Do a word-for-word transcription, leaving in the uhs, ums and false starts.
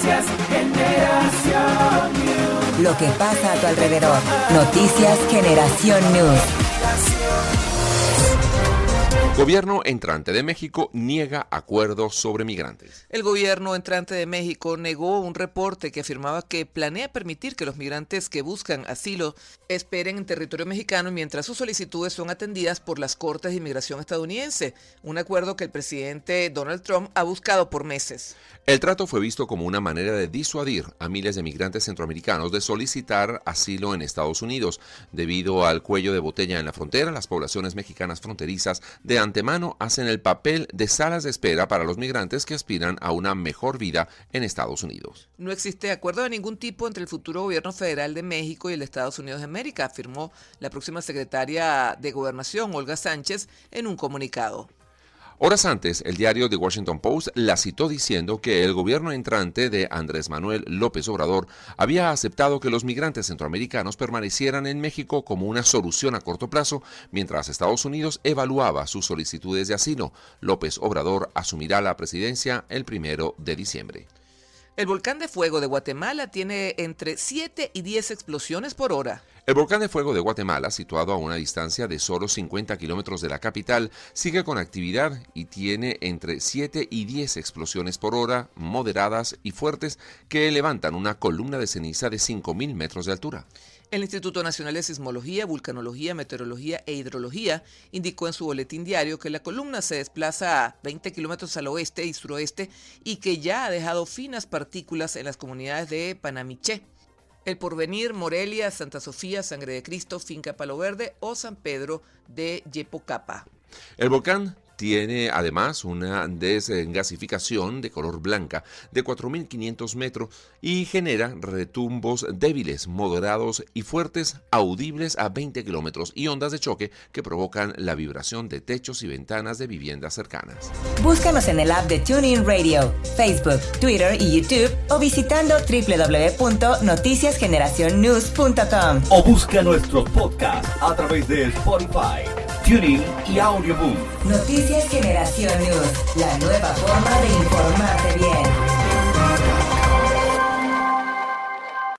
Noticias Generación News. Lo que pasa a tu alrededor. Noticias Generación News. Gobierno entrante de México niega acuerdos sobre migrantes. El gobierno entrante de México negó un reporte que afirmaba que planea permitir que los migrantes que buscan asilo esperen en territorio mexicano mientras sus solicitudes son atendidas por las Cortes de Inmigración estadounidense, un acuerdo que el presidente Donald Trump ha buscado por meses. El trato fue visto como una manera de disuadir a miles de migrantes centroamericanos de solicitar asilo en Estados Unidos. Debido al cuello de botella en la frontera, las poblaciones mexicanas fronterizas de antemano hacen el papel de salas de espera para los migrantes que aspiran a una mejor vida en Estados Unidos. No existe acuerdo de ningún tipo entre el futuro gobierno federal de México y el Estados Unidos de América, afirmó la próxima secretaria de Gobernación, Olga Sánchez, en un comunicado. Horas antes, el diario The Washington Post la citó diciendo que el gobierno entrante de Andrés Manuel López Obrador había aceptado que los migrantes centroamericanos permanecieran en México como una solución a corto plazo, mientras Estados Unidos evaluaba sus solicitudes de asilo. López Obrador asumirá la presidencia el primero de diciembre. El volcán de fuego de Guatemala tiene entre siete y diez explosiones por hora. El volcán de fuego de Guatemala, situado a una distancia de solo cincuenta kilómetros de la capital, sigue con actividad y tiene entre siete y diez explosiones por hora, moderadas y fuertes, que levantan una columna de ceniza de cinco mil metros de altura. El Instituto Nacional de Sismología, Vulcanología, Meteorología e Hidrología indicó en su boletín diario que la columna se desplaza a veinte kilómetros al oeste y suroeste y que ya ha dejado finas partículas en las comunidades de Panamiché, El Porvenir, Morelia, Santa Sofía, Sangre de Cristo, Finca Palo Verde o San Pedro de Yepocapa. El volcán tiene además una desgasificación de color blanca de cuatro mil quinientos metros y genera retumbos débiles, moderados y fuertes, audibles a veinte kilómetros y ondas de choque que provocan la vibración de techos y ventanas de viviendas cercanas. Búscanos en el app de TuneIn Radio, Facebook, Twitter y YouTube o visitando doble u doble u doble u punto noticias generación news punto com. O busca nuestros podcasts a través de Spotify, TuneIn y Audioboom. Noticias Generación News, la nueva forma de informarte bien.